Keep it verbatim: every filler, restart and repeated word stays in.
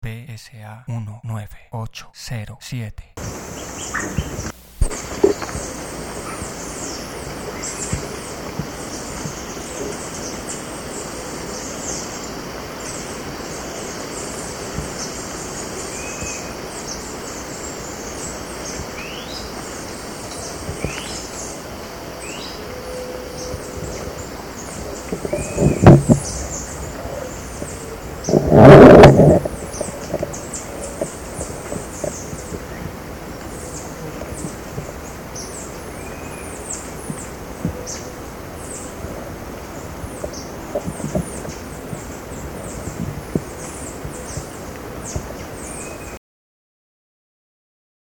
B S A uno nueve ocho cero siete. Thank you.